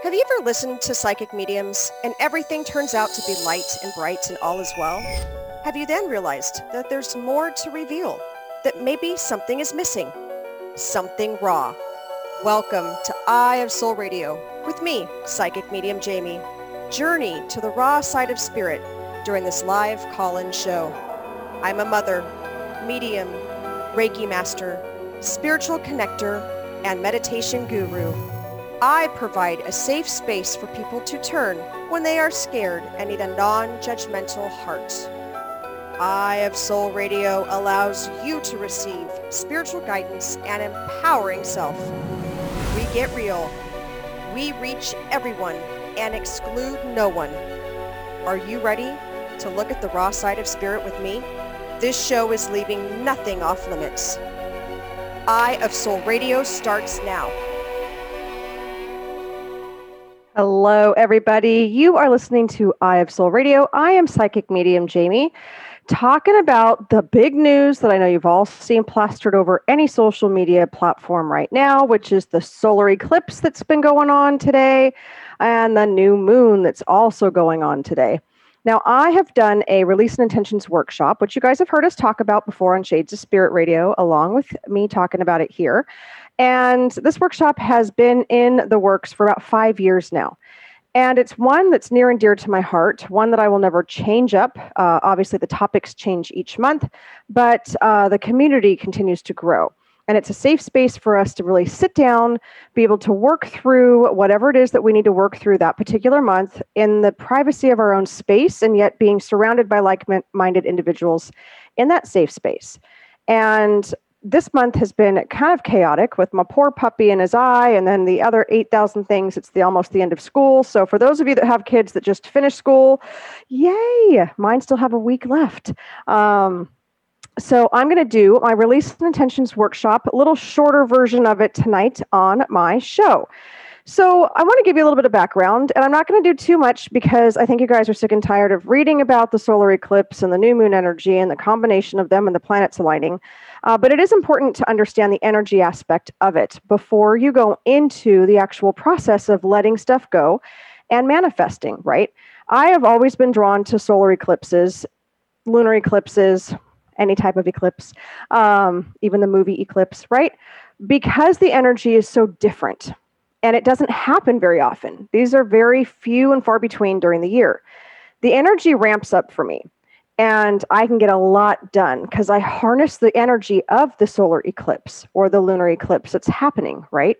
Have you ever listened to psychic mediums and everything turns out to be light and bright and all is well? Have you then realized that there's more to reveal? That maybe something is missing? Something raw. Welcome to Eye of Soul Radio with me, Psychic Medium Jamie. Journey to the raw side of spirit during this live call-in show. I'm a mother, medium, Reiki master, spiritual connector, and meditation guru. I provide a safe space for people to turn when they are scared and need a non-judgmental heart. Eye of Soul Radio allows you to receive spiritual guidance and empowering self. We get real. We reach everyone and exclude no one. Are you ready to look at the raw side of spirit with me? This show is leaving nothing off limits. Eye of Soul Radio starts now. Hello, everybody. You are listening to Eye of Soul Radio. I am Psychic Medium Jamie, talking about the big news that I know you've all seen plastered over any social media platform right now, which is the solar eclipse that's been going on today and the new moon that's also going on today. Now, I have done a Release and Intentions workshop, which you guys have heard us talk about before on Shades of Spirit Radio, along with me talking about it here. And this workshop has been in the works for about 5 years now. And it's one that's near and dear to my heart, one that I will never change up. Obviously, the topics change each month, but the community continues to grow. And it's a safe space for us to really sit down, be able to work through whatever it is that we need to work through that particular month in the privacy of our own space, and yet being surrounded by like-minded individuals in that safe space. And this month has been kind of chaotic with my poor puppy in his eye and then the other 8,000 things. It's almost the end of school. So for those of you that have kids that just finished school, yay, mine still have a week left. So I'm going to do my Release and Intentions workshop, a little shorter version of it tonight on my show. So I want to give you a little bit of background, and I'm not going to do too much because I think you guys are sick and tired of reading about the solar eclipse and the new moon energy and the combination of them and the planets aligning. But it is important to understand the energy aspect of it before you go into the actual process of letting stuff go and manifesting, right? I have always been drawn to solar eclipses, lunar eclipses, any type of eclipse, even the movie Eclipse, right? Because the energy is so different. And it doesn't happen very often. These are very few and far between during the year. The energy ramps up for me, and I can get a lot done because I harness the energy of the solar eclipse or the lunar eclipse that's happening, right?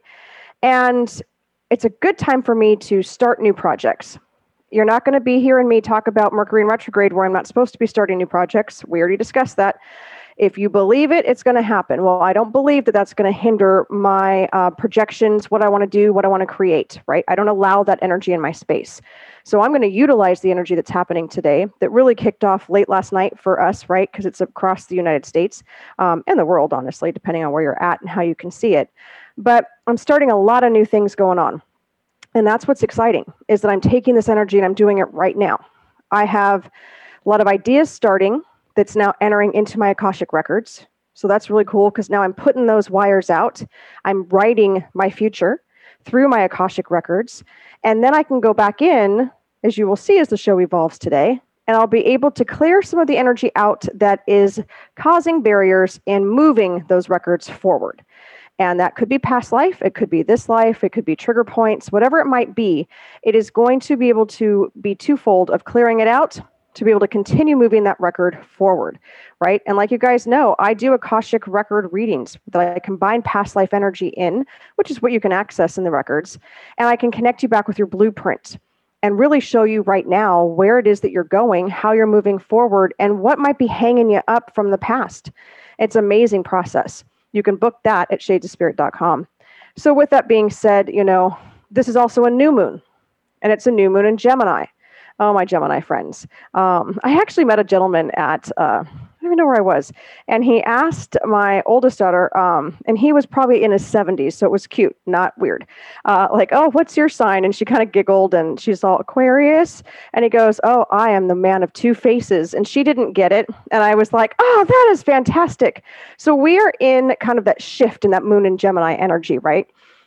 And it's a good time for me to start new projects. You're not going to be hearing me talk about Mercury in retrograde where I'm not supposed to be starting new projects. We already discussed that. If you believe it, it's going to happen. Well, I don't believe that that's going to hinder my projections, what I want to do, what I want to create, right? I don't allow that energy in my space. So I'm going to utilize the energy that's happening today that really kicked off late last night for us, right? Because it's across the United States and the world, honestly, depending on where you're at and how you can see it. But I'm starting a lot of new things going on. And that's what's exciting, is that I'm taking this energy and I'm doing it right now. I have a lot of ideas starting that's now entering into my Akashic records. So that's really cool because now I'm putting those wires out. I'm writing my future through my Akashic records. And then I can go back in, as you will see as the show evolves today, and I'll be able to clear some of the energy out that is causing barriers and moving those records forward. And that could be past life, it could be this life, it could be trigger points, whatever it might be. It is going to be able to be twofold of clearing it out to be able to continue moving that record forward, right? And like you guys know, I do Akashic record readings that I combine past life energy in, which is what you can access in the records. And I can connect you back with your blueprint and really show you right now where it is that you're going, how you're moving forward, and what might be hanging you up from the past. It's an amazing process. You can book that at shadesofspirit.com. So with that being said, this is also a new moon, and it's a new moon in Gemini. Oh, my Gemini friends. I actually met a gentleman at, I don't even know where I was, and he asked my oldest daughter, and he was probably in his 70s, so it was cute, not weird. Oh, what's your sign? And she kind of giggled, and she's all Aquarius. And he goes, oh, I am the man of two faces. And she didn't get it. And I was like, oh, that is fantastic. So we are in kind of that shift in that moon and Gemini energy, right?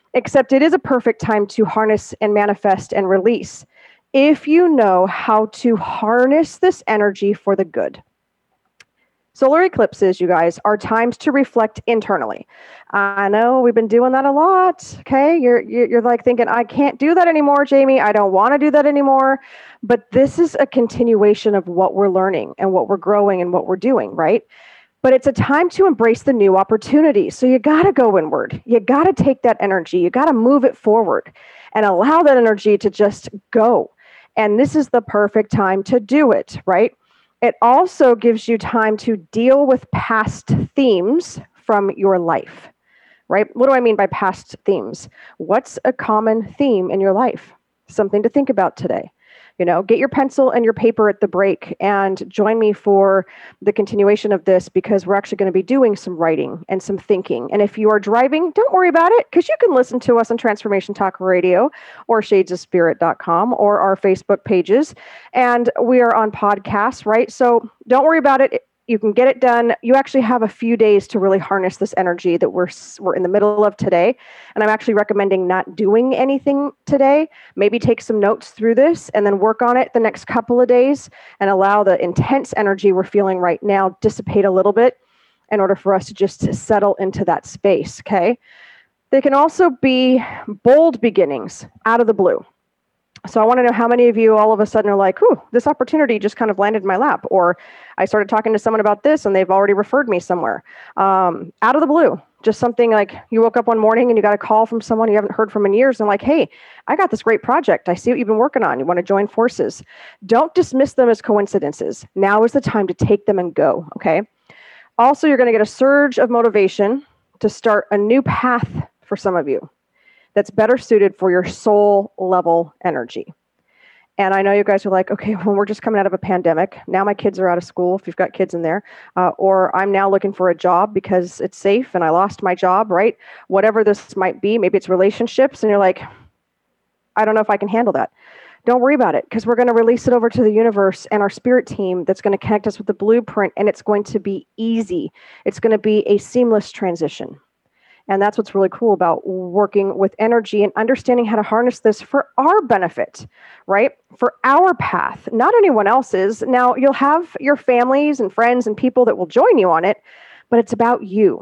Except it is a perfect time to harness and manifest and release if you know how to harness this energy for the good. Solar eclipses, you guys, are times to reflect internally. I know we've been doing that a lot. Okay, you're like thinking, I can't do that anymore, Jamie. I don't want to do that anymore. But this is a continuation of what we're learning and what we're growing and what we're doing, right? But it's a time to embrace the new opportunities. So you got to go inward. You got to take that energy. You got to move it forward and allow that energy to just go. And this is the perfect time to do it, right? It also gives you time to deal with past themes from your life, right? What do I mean by past themes? What's a common theme in your life? Something to think about today. Get your pencil and your paper at the break and join me for the continuation of this, because we're actually going to be doing some writing and some thinking. And if you are driving, don't worry about it, because you can listen to us on Transformation Talk Radio or shadesofspirit.com or our Facebook pages. And we are on podcasts, right? So don't worry about it. You can get it done. You actually have a few days to really harness this energy that we're in the middle of today. And I'm actually recommending not doing anything today. Maybe take some notes through this and then work on it the next couple of days and allow the intense energy we're feeling right now dissipate a little bit in order for us to just settle into that space, okay? They can also be bold beginnings out of the blue. So I want to know how many of you all of a sudden are like, "Ooh, this opportunity just kind of landed in my lap," or I started talking to someone about this and they've already referred me somewhere. Out of the blue, just something like you woke up one morning and you got a call from someone you haven't heard from in years and like, "Hey, I got this great project. I see what you've been working on. You want to join forces?" Don't dismiss them as coincidences. Now is the time to take them and go, okay? Also, you're going to get a surge of motivation to start a new path for some of you that's better suited for your soul level energy. And I know you guys are like, okay, well, we're just coming out of a pandemic. Now my kids are out of school, if you've got kids in there. Or I'm now looking for a job because it's safe and I lost my job, right? Whatever this might be, maybe it's relationships. And you're like, I don't know if I can handle that. Don't worry about it, because we're going to release it over to the universe and our spirit team that's going to connect us with the blueprint. And it's going to be easy. It's going to be a seamless transition. And that's what's really cool about working with energy and understanding how to harness this for our benefit, right? For our path, not anyone else's. Now, you'll have your families and friends and people that will join you on it, but it's about you.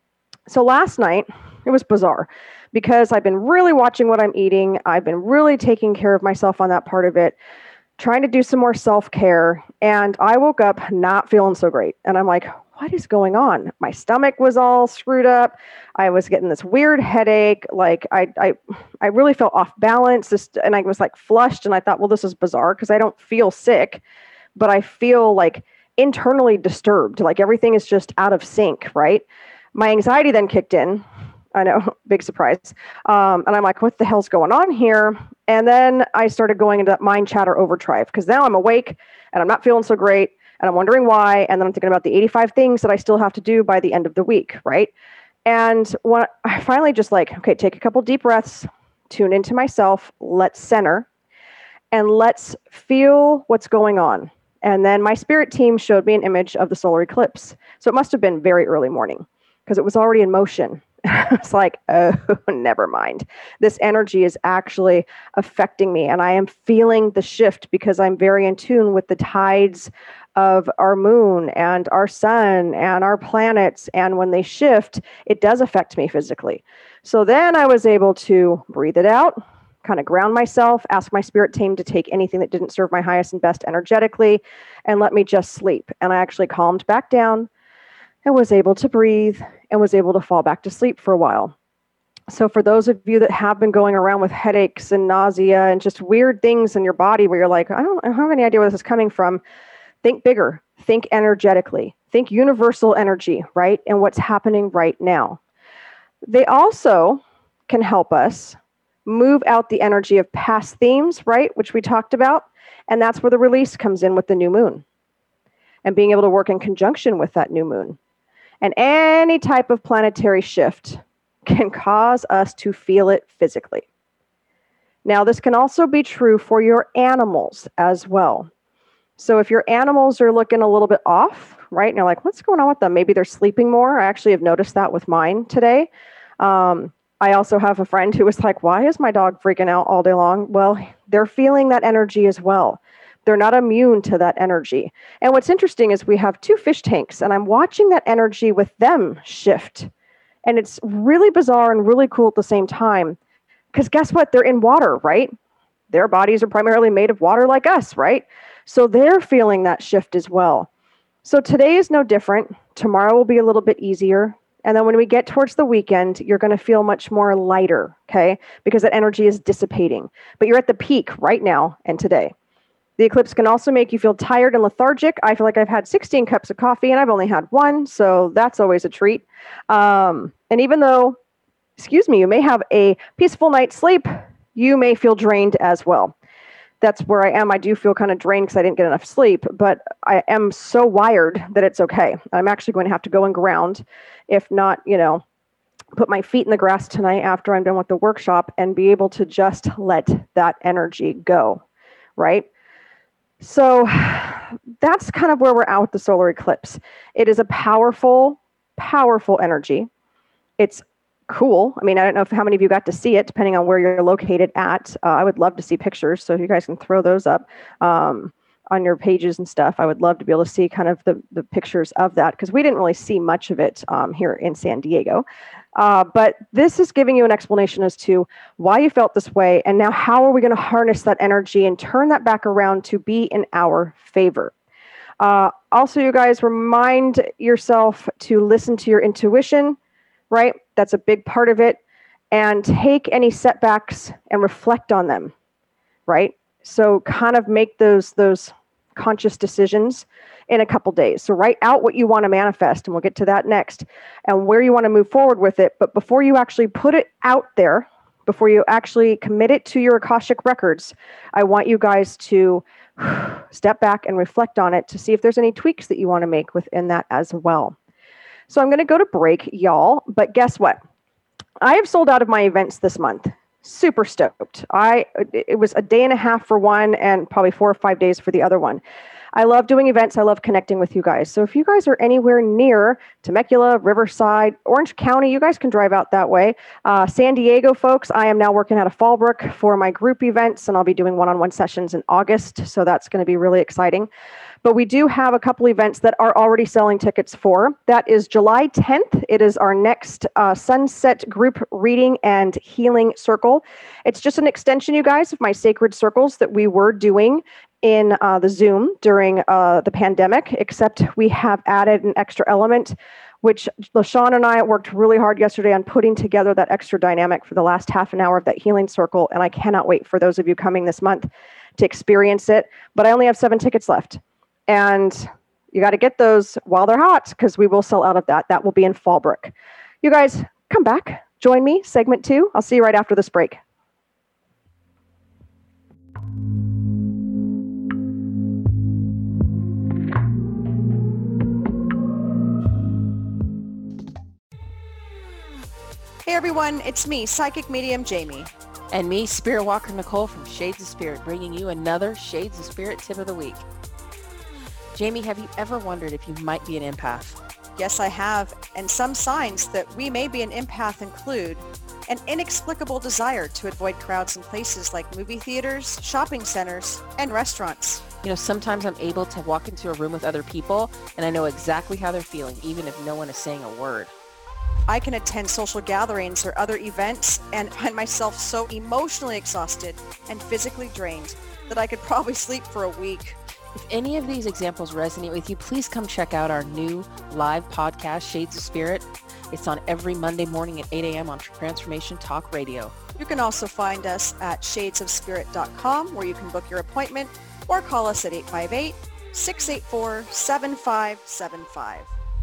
So last night, it was bizarre because I've been really watching what I'm eating. I've been really taking care of myself on that part of it, trying to do some more self-care. And I woke up not feeling so great. And I'm like, what is going on? My stomach was all screwed up. I was getting this weird headache. Like I really felt off balance. And I was like flushed. And I thought, well, this is bizarre because I don't feel sick, but I feel like internally disturbed. Like everything is just out of sync, right? My anxiety then kicked in. I know, big surprise. And I'm like, what the hell's going on here? And then I started going into that mind chatter overdrive because now I'm awake and I'm not feeling so great. And I'm wondering why. And then I'm thinking about the 85 things that I still have to do by the end of the week, right? And when I finally just like, okay, take a couple deep breaths, tune into myself, let's center, and let's feel what's going on. And then my spirit team showed me an image of the solar eclipse. So it must have been very early morning because it was already in motion. It's like, oh, never mind. This energy is actually affecting me. And I am feeling the shift because I'm very in tune with the tides of our moon and our sun and our planets. And when they shift, it does affect me physically. So then I was able to breathe it out, kind of ground myself, ask my spirit team to take anything that didn't serve my highest and best energetically, and let me just sleep. And I actually calmed back down and was able to breathe and was able to fall back to sleep for a while. So for those of you that have been going around with headaches and nausea and just weird things in your body where you're like, I don't have any idea where this is coming from, think bigger, think energetically, think universal energy, right? And what's happening right now. They also can help us move out the energy of past themes, right? Which we talked about. And that's where the release comes in with the new moon and being able to work in conjunction with that new moon. And any type of planetary shift can cause us to feel it physically. Now, this can also be true for your animals as well. So if your animals are looking a little bit off, right, and you're like, what's going on with them? Maybe they're sleeping more. I actually have noticed that with mine today. I also have a friend who was like, why is my dog freaking out all day long? Well, they're feeling that energy as well. They're not immune to that energy. And what's interesting is we have 2 fish tanks, and I'm watching that energy with them shift. And it's really bizarre and really cool at the same time. Because guess what? They're in water, right? Their bodies are primarily made of water like us, right? So they're feeling that shift as well. So today is no different. Tomorrow will be a little bit easier. And then when we get towards the weekend, you're going to feel much more lighter, okay? Because that energy is dissipating. But you're at the peak right now and today. The eclipse can also make you feel tired and lethargic. I feel like I've had 16 cups of coffee and I've only had 1, so that's always a treat. And even though, you may have a peaceful night's sleep, you may feel drained as well. That's where I am. I do feel kind of drained because I didn't get enough sleep, but I am so wired that it's okay. I'm actually going to have to go and ground, if not, put my feet in the grass tonight after I'm done with the workshop and be able to just let that energy go, right? So that's kind of where we're at with the solar eclipse. It is a powerful, powerful energy. It's cool. I mean, I don't know how many of you got to see it, depending on where you're located at. I would love to see pictures, so if you guys can throw those up on your pages and stuff, I would love to be able to see kind of the pictures of that, because we didn't really see much of it here in San Diego. But this is giving you an explanation as to why you felt this way, and now how are we going to harness that energy and turn that back around to be in our favor. Also, you guys, remind yourself to listen to your intuition, right? That's a big part of it. And take any setbacks and reflect on them, right? So kind of make those conscious decisions in a couple days. So write out what you want to manifest, and we'll get to that next, and where you want to move forward with it. But before you actually put it out there, before you actually commit it to your Akashic records, I want you guys to step back and reflect on it to see if there's any tweaks that you want to make within that as well. So I'm going to go to break, y'all, but guess what? I have sold out of my events this month. Super stoked. It was a day and a half for one and probably 4 or 5 days for the other one. I love doing events. I love connecting with you guys. So if you guys are anywhere near Temecula, Riverside, Orange County, you guys can drive out that way. San Diego, folks, I am now working out of Fallbrook for my group events, and I'll be doing one-on-one sessions in August. So that's going to be really exciting. But we do have a couple events that are already selling tickets for. That is July 10th. It is our next Sunset Group Reading and Healing Circle. It's just an extension, you guys, of my Sacred Circles that we were doing in the Zoom during the pandemic, except we have added an extra element, which LaShawn and I worked really hard yesterday on putting together that extra dynamic for the last half an hour of that healing circle. And I cannot wait for those of you coming this month to experience it. But I only have 7 tickets left. And you got to get those while they're hot, because we will sell out of that. That will be in Fallbrook. You guys, come back. Join me, segment 2. I'll see you right after this break. Hey everyone, it's me, Psychic Medium Jamie. And me, Spirit Walker Nicole from Shades of Spirit, bringing you another Shades of Spirit tip of the week. Jamie, have you ever wondered if you might be an empath? Yes, I have, and some signs that we may be an empath include an inexplicable desire to avoid crowds in places like movie theaters, shopping centers, and restaurants. You know, sometimes I'm able to walk into a room with other people and I know exactly how they're feeling, even if no one is saying a word. I can attend social gatherings or other events and find myself so emotionally exhausted and physically drained that I could probably sleep for a week. If any of these examples resonate with you, please come check out our new live podcast, Shades of Spirit. It's on every Monday morning at 8 a.m. on Transformation Talk Radio. You can also find us at shadesofspirit.com, where you can book your appointment, or call us at 858-684-7575.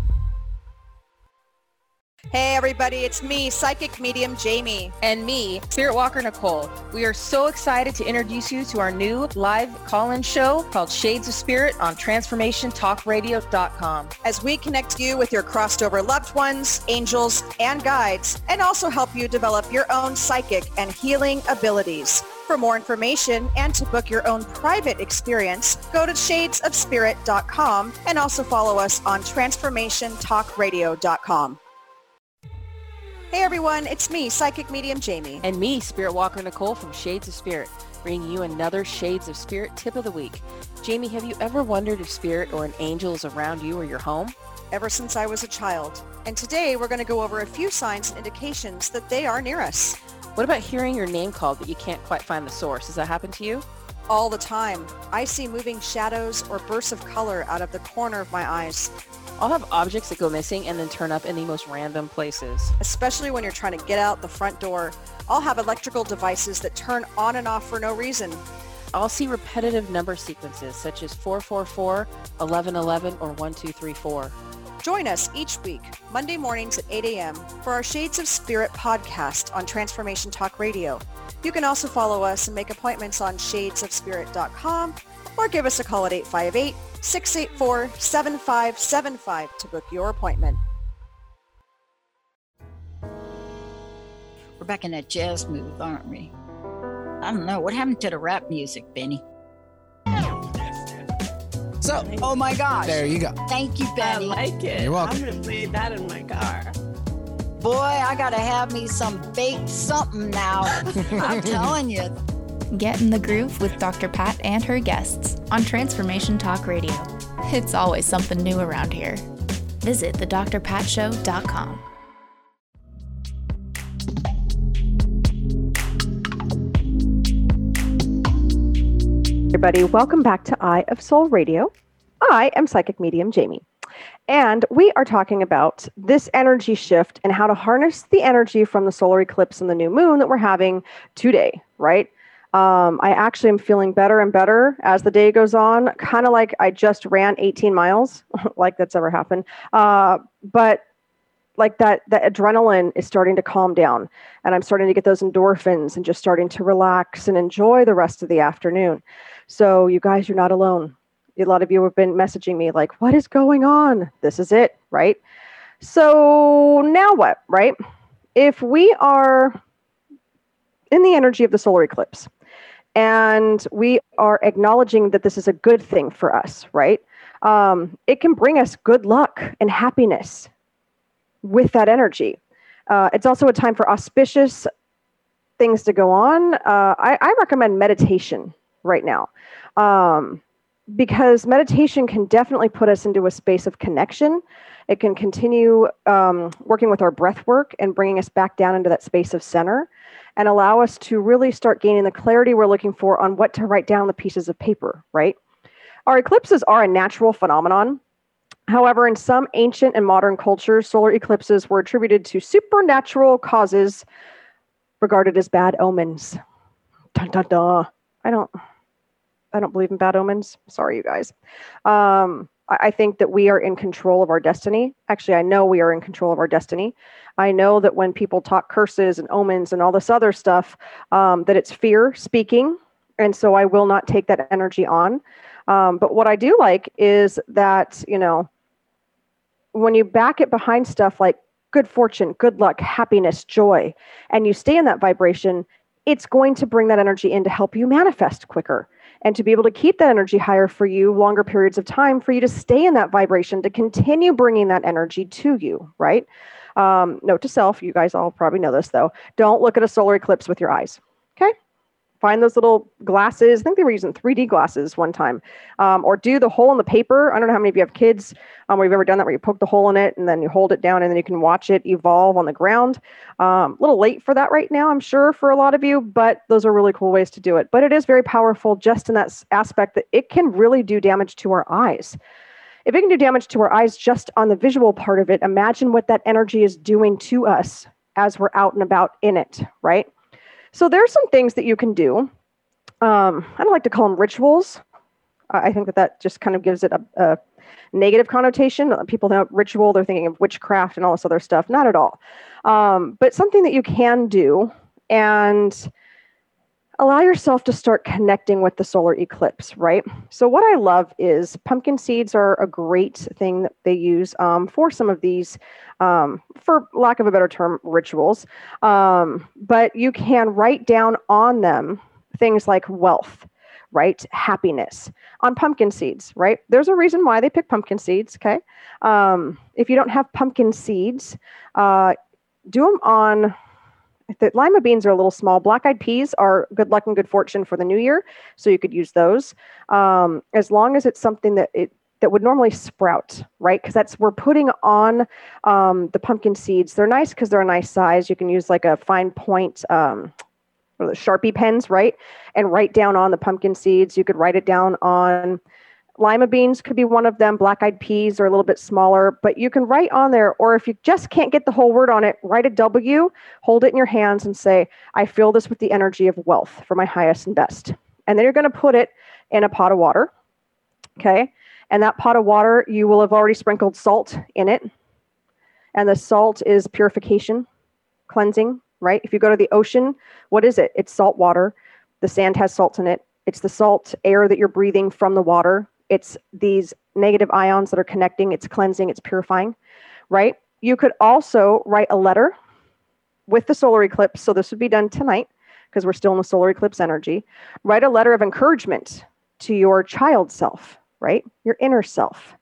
Hey everybody, it's me, Psychic Medium Jamie. And me, Spirit Walker Nicole. We are so excited to introduce you to our new live call-in show called Shades of Spirit on TransformationTalkRadio.com. As we connect you with your crossed over loved ones, angels, and guides, and also help you develop your own psychic and healing abilities. For more information and to book your own private experience, go to shadesofspirit.com and also follow us on TransformationTalkRadio.com. Hey everyone, it's me, Psychic Medium Jamie. And me, Spirit Walker Nicole from Shades of Spirit, bringing you another Shades of Spirit tip of the week. Jamie, have you ever wondered if spirit or an angel is around you or your home? Ever since I was a child. And today we're going to go over a few signs and indications that they are near us. What about hearing your name called but you can't quite find the source? Does that happen to you? All the time. I see moving shadows or bursts of color out of the corner of my eyes. I'll have objects that go missing and then turn up in the most random places. Especially when you're trying to get out the front door. I'll have electrical devices that turn on and off for no reason. I'll see repetitive number sequences such as 444, 1111, or 1234. Join us each week, Monday mornings at 8 a.m. for our Shades of Spirit podcast on Transformation Talk Radio. You can also follow us and make appointments on shadesofspirit.com or give us a call at 858-684-7575 to book your appointment. We're back in that jazz mood, aren't we? I don't know. What happened to the rap music, Benny? So, Oh my gosh. there you go. Thank you, I Benny. like it. You're welcome. I'm going to play that in my car. Boy, I got to have me some baked something now. I'm telling you. Get in the groove with Dr. Pat and her guests on Transformation Talk Radio. It's always something new around here. Visit thedrpatshow.com. Everybody, welcome back to Eye of Soul Radio. I am Psychic Medium Jamie, and we are talking about this energy shift and how to harness the energy from the solar eclipse and the new moon that we're having today, right? I actually am feeling better and better as the day goes on, kind of like I just ran 18 miles, like that's ever happened. But like that adrenaline is starting to calm down, and I'm starting to get those endorphins and just starting to relax and enjoy the rest of the afternoon. So you guys, you're not alone. A lot of you have been messaging me like, what is going on? This is it, right? So now what, right? If we are in the energy of the solar eclipse and we are acknowledging that this is a good thing for us, right? It can bring us good luck and happiness with that energy. It's also a time for auspicious things to go on. I recommend meditation right now, because meditation can definitely put us into a space of connection. It can continue working with our breath work and bringing us back down into that space of center and allow us to really start gaining the clarity we're looking for on what to write down on the pieces of paper, right? Our eclipses are a natural phenomenon. However, in some ancient and modern cultures, solar eclipses were attributed to supernatural causes regarded as bad omens. Dun, dun, dun. I don't believe in bad omens. Sorry, you guys. I think that we are in control of our destiny. Actually, I know we are in control of our destiny. I know that when people talk curses and omens and all this other stuff, that it's fear speaking. And so I will not take that energy on. But what I do like is that, when you back it behind stuff like good fortune, good luck, happiness, joy, and you stay in that vibration, it's going to bring that energy in to help you manifest quicker and to be able to keep that energy higher for you longer periods of time, for you to stay in that vibration, to continue bringing that energy to you, right? Note to self, you guys all probably know this though, don't look at a solar eclipse with your eyes, okay? Find those little glasses. I think they were using 3D glasses one time. Or do the hole in the paper. I don't know how many of you have kids where you've ever done that, where you poke the hole in it and then you hold it down and then you can watch it evolve on the ground. A little late for that right now, I'm sure, for a lot of you, but those are really cool ways to do it. But it is very powerful just in that aspect that it can really do damage to our eyes. If it can do damage to our eyes just on the visual part of it, imagine what that energy is doing to us as we're out and about in it, right? So there's some things that you can do. I don't like to call them rituals. I think that just kind of gives it a negative connotation. People think ritual, they're thinking of witchcraft and all this other stuff. Not at all. But something that you can do and allow yourself to start connecting with the solar eclipse, right? So what I love is pumpkin seeds are a great thing that they use for some of these, for lack of a better term, rituals. But you can write down on them things like wealth, right? Happiness on pumpkin seeds, right? There's a reason why they pick pumpkin seeds, okay? If you don't have pumpkin seeds, do them on, the lima beans are a little small. Black-eyed peas are good luck and good fortune for the new year, so you could use those. As long as it's something that would normally sprout, right? Because we're putting on the pumpkin seeds. They're nice because they're a nice size. You can use like a fine point, the Sharpie pens, right? And write down on the pumpkin seeds. You could write it down on lima beans, could be one of them. Black-eyed peas are a little bit smaller, but you can write on there, or if you just can't get the whole word on it, write a W, hold it in your hands and say, I fill this with the energy of wealth for my highest and best. And then you're going to put it in a pot of water, okay? And that pot of water, you will have already sprinkled salt in it. And the salt is purification, cleansing, right? If you go to the ocean, what is it? It's salt water. The sand has salt in it. It's the salt air that you're breathing from the water. It's these negative ions that are connecting. It's cleansing. It's purifying, right? You could also write a letter with the solar eclipse. So this would be done tonight because we're still in the solar eclipse energy. Write a letter of encouragement to your child self, right? Your inner self.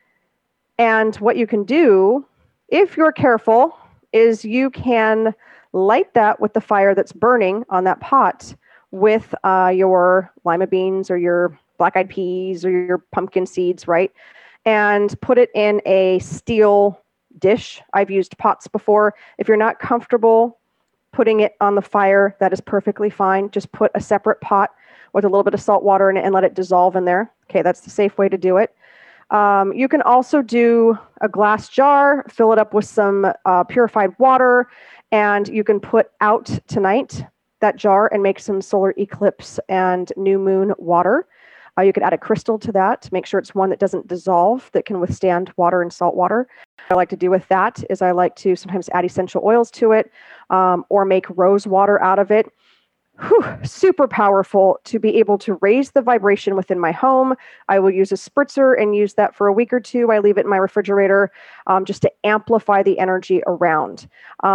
And what you can do, if you're careful, is you can light that with the fire that's burning on that pot with your lima beans or your black-eyed peas or your pumpkin seeds, right? And put it in a steel dish. I've used pots before. If you're not comfortable putting it on the fire, that is perfectly fine. Just put a separate pot with a little bit of salt water in it and let it dissolve in there. Okay, that's the safe way to do it. You can also do a glass jar, fill it up with some purified water, and you can put out tonight that jar and make some solar eclipse and new moon water. You could add a crystal to that to make sure it's one that doesn't dissolve, that can withstand water and salt water. What I like to do with that is I like to sometimes add essential oils to it or make rose water out of it. Super powerful to be able to raise the vibration within my home. I will use a spritzer and use that for a week or two. I leave it in my refrigerator just to amplify the energy around.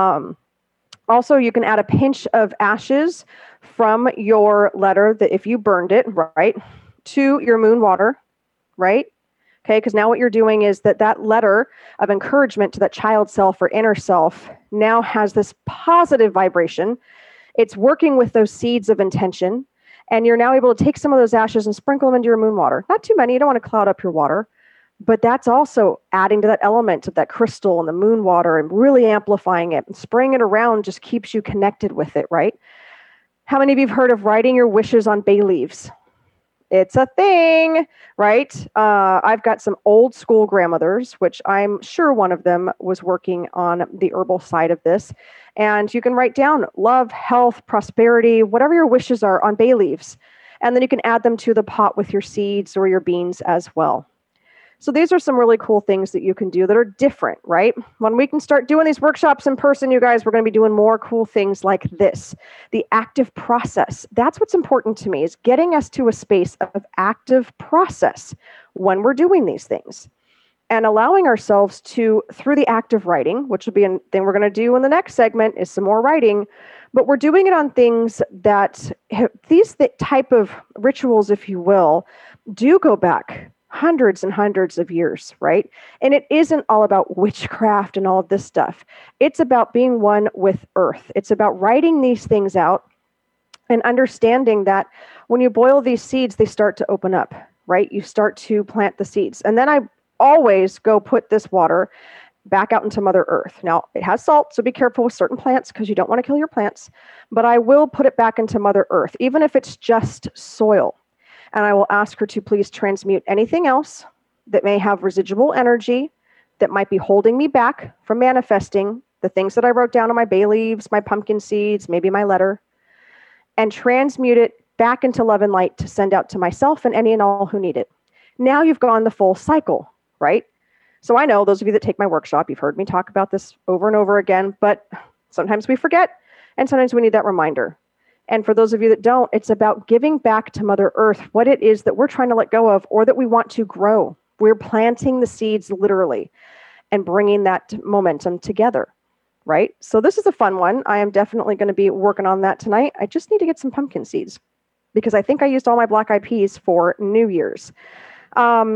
Also, you can add a pinch of ashes from your letter that if you burned it, right, to your moon water, right? Okay, because now what you're doing is that letter of encouragement to that child self or inner self now has this positive vibration. It's working with those seeds of intention, and you're now able to take some of those ashes and sprinkle them into your moon water. Not too many, you don't want to cloud up your water, but that's also adding to that element of that crystal and the moon water and really amplifying it. And spraying it around just keeps you connected with it, right? How many of you have heard of writing your wishes on bay leaves? It's a thing, right? I've got some old school grandmothers, which I'm sure one of them was working on the herbal side of this. And you can write down love, health, prosperity, whatever your wishes are on bay leaves. And then you can add them to the pot with your seeds or your beans as well. So these are some really cool things that you can do that are different, right? When we can start doing these workshops in person, you guys, we're going to be doing more cool things like this. The active process. That's what's important to me, is getting us to a space of active process when we're doing these things. And allowing ourselves to, through the active writing, which will be a thing we're going to do in the next segment, is some more writing. But we're doing it on things that these type of rituals, if you will, do go back hundreds and hundreds of years, right? And it isn't all about witchcraft and all of this stuff. It's about being one with earth. It's about writing these things out and understanding that when you boil these seeds, they start to open up, right? You start to plant the seeds. And then I always go put this water back out into Mother Earth. Now, it has salt, so be careful with certain plants because you don't want to kill your plants. But I will put it back into Mother Earth, even if it's just soil. And I will ask her to please transmute anything else that may have residual energy that might be holding me back from manifesting the things that I wrote down on my bay leaves, my pumpkin seeds, maybe my letter, and transmute it back into love and light to send out to myself and any and all who need it. Now you've gone the full cycle, right? So I know those of you that take my workshop, you've heard me talk about this over and over again, but sometimes we forget, and sometimes we need that reminder. And for those of you that don't, it's about giving back to Mother Earth what it is that we're trying to let go of or that we want to grow. We're planting the seeds literally and bringing that momentum together, right? So this is a fun one. I am definitely going to be working on that tonight. I just need to get some pumpkin seeds because I think I used all my black-eyed peas for New Year's.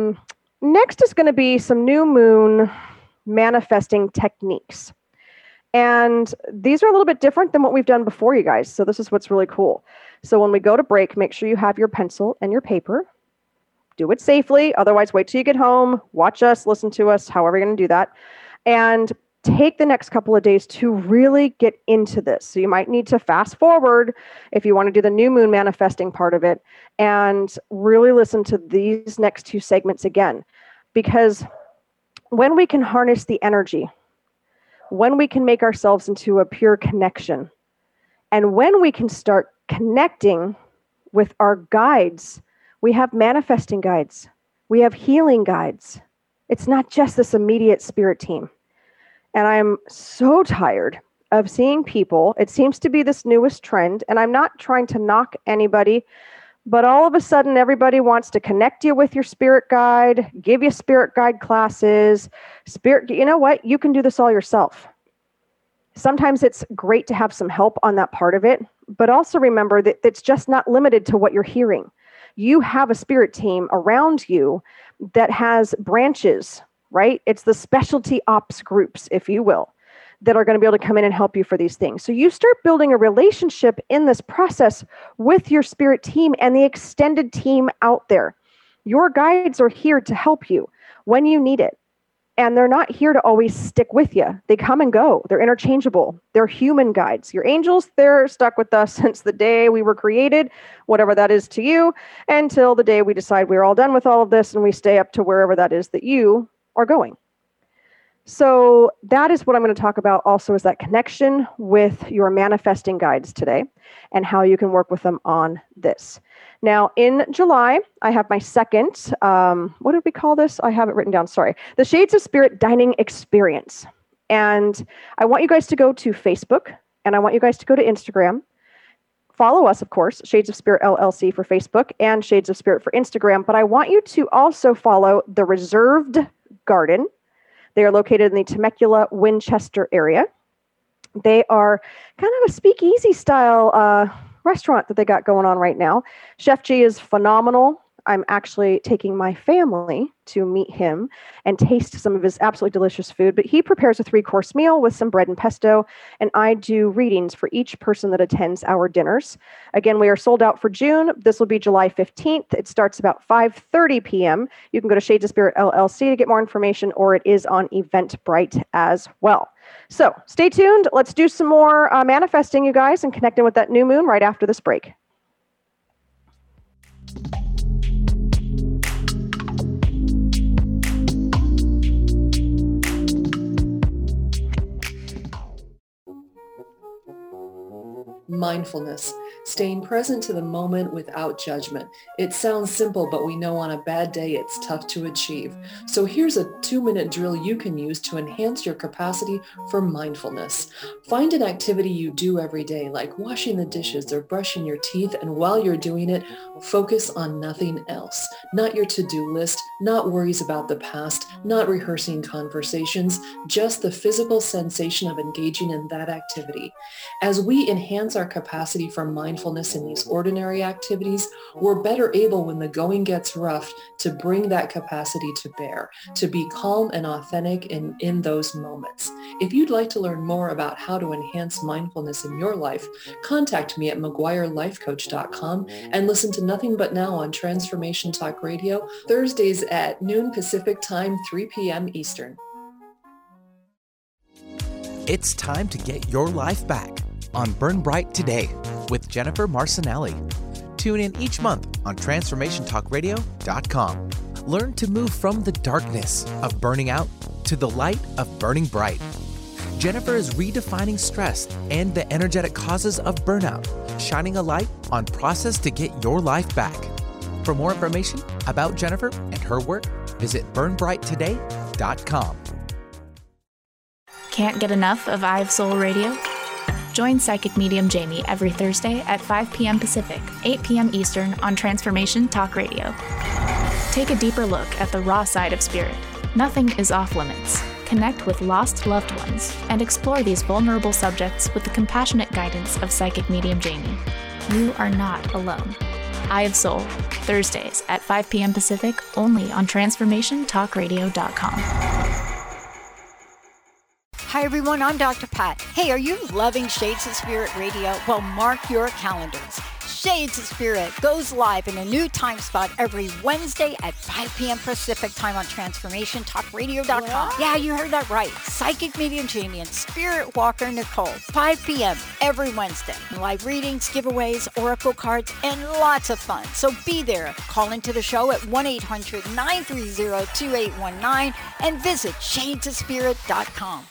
Next is going to be some new moon manifesting techniques. And these are a little bit different than what we've done before, you guys. So this is what's really cool. So when we go to break, make sure you have your pencil and your paper. Do it safely. Otherwise, wait till you get home. Watch us, listen to us, however you're going to do that. And take the next couple of days to really get into this. So you might need to fast forward if you want to do the new moon manifesting part of it and really listen to these next 2 segments again. Because when we can harness the energy, when we can make ourselves into a pure connection, and when we can start connecting with our guides, we have manifesting guides, we have healing guides. It's not just this immediate spirit team. And I'm so tired of seeing people. It seems to be this newest trend, and I'm not trying to knock anybody, but all of a sudden everybody wants to connect you with your spirit guide, give you spirit guide classes, you know what? You can do this all yourself. Sometimes it's great to have some help on that part of it, but also remember that it's just not limited to what you're hearing. You have a spirit team around you that has branches, right? It's the specialty ops groups, if you will, that are going to be able to come in and help you for these things. So you start building a relationship in this process with your spirit team and the extended team out there. Your guides are here to help you when you need it. And they're not here to always stick with you. They come and go. They're interchangeable. They're human guides. Your angels, they're stuck with us since the day we were created, whatever that is to you, until the day we decide we're all done with all of this and we stay up to wherever that is that you are going. So that is what I'm going to talk about also, is that connection with your manifesting guides today and how you can work with them on this. Now, in July, I have my second, what did we call this? I have it written down, sorry. The Shades of Spirit Dining Experience. And I want you guys to go to Facebook, and I want you guys to go to Instagram. Follow us, of course, Shades of Spirit LLC for Facebook and Shades of Spirit for Instagram. But I want you to also follow The Reserved Garden. They are located in the Temecula, Winchester area. They are kind of a speakeasy style restaurant that they got going on right now. Chef G is phenomenal. I'm actually taking my family to meet him and taste some of his absolutely delicious food. But he prepares a 3-course meal with some bread and pesto, and I do readings for each person that attends our dinners. Again, we are sold out for June. This will be July 15th. It starts about 5:30 p.m. You can go to Shades of Spirit LLC to get more information, or it is on Eventbrite as well. So stay tuned. Let's do some more manifesting, you guys, and connecting with that new moon right after this break. Mindfulness, staying present to the moment without judgment. It sounds simple, but we know on a bad day it's tough to achieve. So here's a 2-minute drill you can use to enhance your capacity for mindfulness. Find an activity you do every day, like washing the dishes or brushing your teeth, and while you're doing it, focus on nothing else. Not your to-do list, not worries about the past, not rehearsing conversations, just the physical sensation of engaging in that activity. As we enhance our capacity for mindfulness in these ordinary activities, we're better able when the going gets rough to bring that capacity to bear, to be calm and authentic in those moments. If you'd like to learn more about how to enhance mindfulness in your life, contact me at McGuireLifeCoach.com and listen to Nothing But Now on Transformation Talk Radio, Thursdays at noon Pacific Time, 3 p.m. Eastern. It's time to get your life back on Burn Bright Today with Jennifer Marcinelli. Tune in each month on TransformationTalkRadio.com. Learn to move from the darkness of burning out to the light of burning bright. Jennifer is redefining stress and the energetic causes of burnout, shining a light on process to get your life back. For more information about Jennifer and her work, visit burnbrighttoday.com. Can't get enough of Eye of Soul Radio? Join Psychic Medium Jamie every Thursday at 5 p.m. Pacific, 8 p.m. Eastern on Transformation Talk Radio. Take a deeper look at the raw side of spirit. Nothing is off limits. Connect with lost loved ones and explore these vulnerable subjects with the compassionate guidance of Psychic Medium Jamie. You are not alone. Eye of Soul, Thursdays at 5 p.m. Pacific, only on TransformationTalkRadio.com. Hi, everyone. I'm Dr. Pat. Hey, are you loving Shades of Spirit Radio? Well, mark your calendars. Shades of Spirit goes live in a new time spot every Wednesday at 5 p.m. Pacific time on TransformationTalkRadio.com. Yeah, you heard that right. Psychic Medium Jamie and Spirit Walker Nicole, 5 p.m. every Wednesday. Live readings, giveaways, oracle cards, and lots of fun. So be there. Call into the show at 1-800-930-2819 and visit shadesofspirit.com.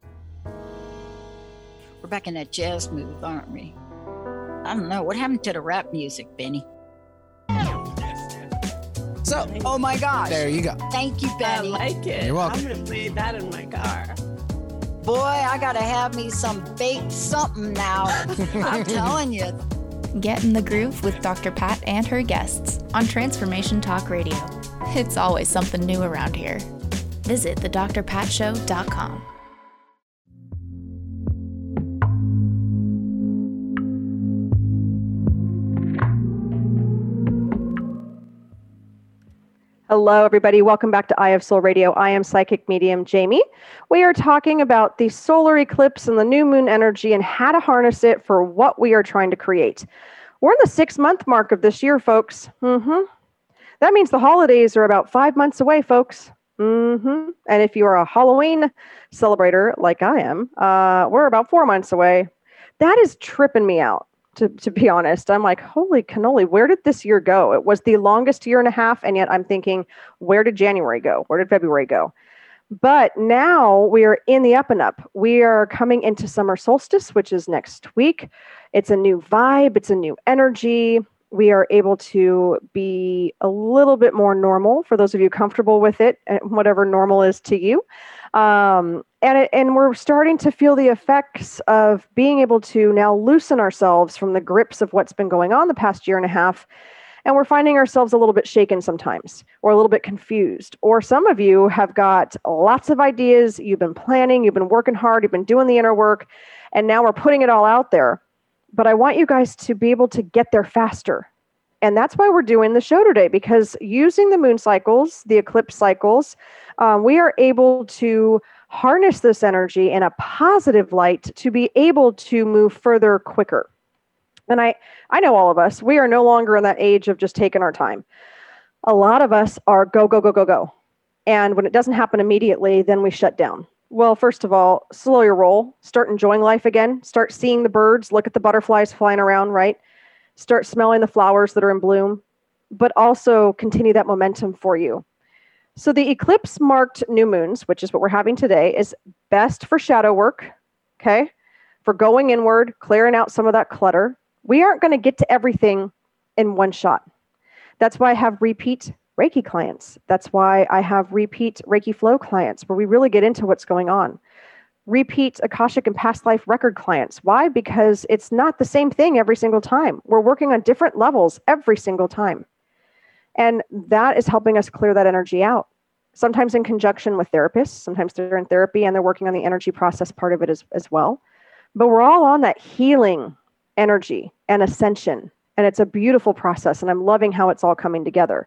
We're back in that jazz mood, aren't we? I don't know. What happened to the rap music, Benny? So, Oh my gosh. there you go. Thank you, I Benny. like it. You're welcome. I'm going to play that in my car. Boy, I gotta have me some baked something now. I'm telling you. Get in the groove with Dr. Pat and her guests on Transformation Talk Radio. It's always something new around here. Visit thedrpatshow.com. Hello, everybody. Welcome back to Eye of Soul Radio. I am Psychic Medium Jamie. We are talking about the solar eclipse and the new moon energy and how to harness it for what we are trying to create. We're in the 6-month mark of this year, folks. That means the holidays are about 5 months away, folks. And if you are a Halloween celebrator like I am, we're about 4 months away. That is tripping me out. To be honest, I'm like, holy cannoli, where did this year go? It was the longest year and a half, and yet I'm thinking, where did January go? Where did February go? But now we are in the up and up. We are coming into summer solstice, which is next week. It's a new vibe. It's a new energy. We are able to be a little bit more normal for those of you comfortable with it, whatever normal is to you. And we're starting to feel the effects of being able to now loosen ourselves from the grips of what's been going on the past year and a half. And we're finding ourselves a little bit shaken sometimes, or a little bit confused. Or some of you have got lots of ideas. You've been planning, you've been working hard, you've been doing the inner work, and now we're putting it all out there. But I want you guys to be able to get there faster. And that's why we're doing the show today, because using the moon cycles, the eclipse cycles, we are able to harness this energy in a positive light to be able to move further quicker. And I know all of us, we are no longer in that age of just taking our time. A lot of us are go, go, go, go, go. And when it doesn't happen immediately, then we shut down. Well, first of all, slow your roll, start enjoying life again, start seeing the birds, look at the butterflies flying around, right? Start smelling the flowers that are in bloom, but also continue that momentum for you. So the eclipse marked new moons, which is what we're having today, is best for shadow work, okay? For going inward, clearing out some of that clutter. We aren't going to get to everything in one shot. That's why I have repeat Reiki clients. That's why I have repeat Reiki flow clients, where we really get into what's going on. Repeat Akashic and past life record clients. Why? Because it's not the same thing every single time. We're working on different levels every single time. And that is helping us clear that energy out. Sometimes in conjunction with therapists. Sometimes they're in therapy and they're working on the energy process part of it as well. But we're all on that healing energy and ascension. And it's a beautiful process. And I'm loving how it's all coming together.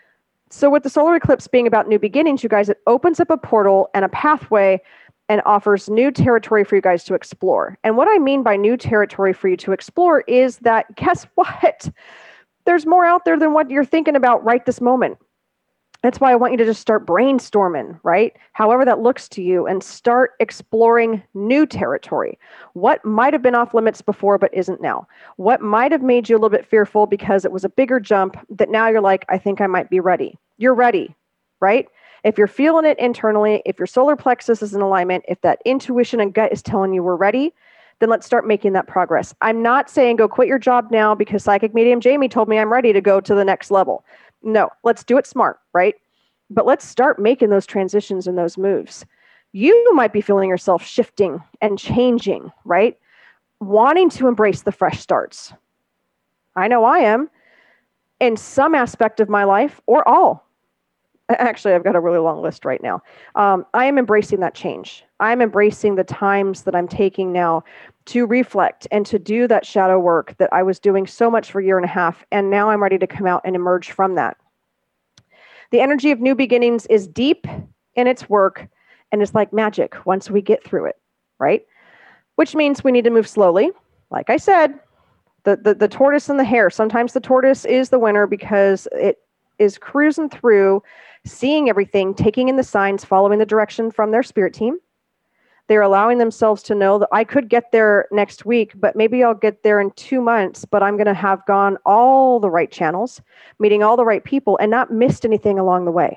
So with the solar eclipse being about new beginnings, you guys, it opens up a portal and a pathway and offers new territory for you guys to explore. And what I mean by new territory for you to explore is that, guess what? There's more out there than what you're thinking about right this moment. That's why I want you to just start brainstorming, right? However that looks to you, and start exploring new territory. What might have been off limits before but isn't now? What might have made you a little bit fearful because it was a bigger jump that now you're like, I think I might be ready. You're ready, right? If you're feeling it internally, if your solar plexus is in alignment, if that intuition and gut is telling you we're ready, then let's start making that progress. I'm not saying go quit your job now because Psychic Medium Jamie told me I'm ready to go to the next level. No, let's do it smart, right? But let's start making those transitions and those moves. You might be feeling yourself shifting and changing, right? Wanting to embrace the fresh starts. I know I am in some aspect of my life, or all. Actually, I've got a really long list right now. I am embracing that change. I'm embracing the times that I'm taking now to reflect and to do that shadow work that I was doing so much for a year and a half. And now I'm ready to come out and emerge from that. The energy of new beginnings is deep in its work, and it's like magic once we get through it. right? Which means we need to move slowly. Like I said, the tortoise and the hare. Sometimes the tortoise is the winner because it is cruising through, seeing everything, taking in the signs, following the direction from their spirit team. They're allowing themselves to know that I could get there next week, but maybe I'll get there in 2 months, but I'm going to have gone all the right channels, meeting all the right people, and not missed anything along the way.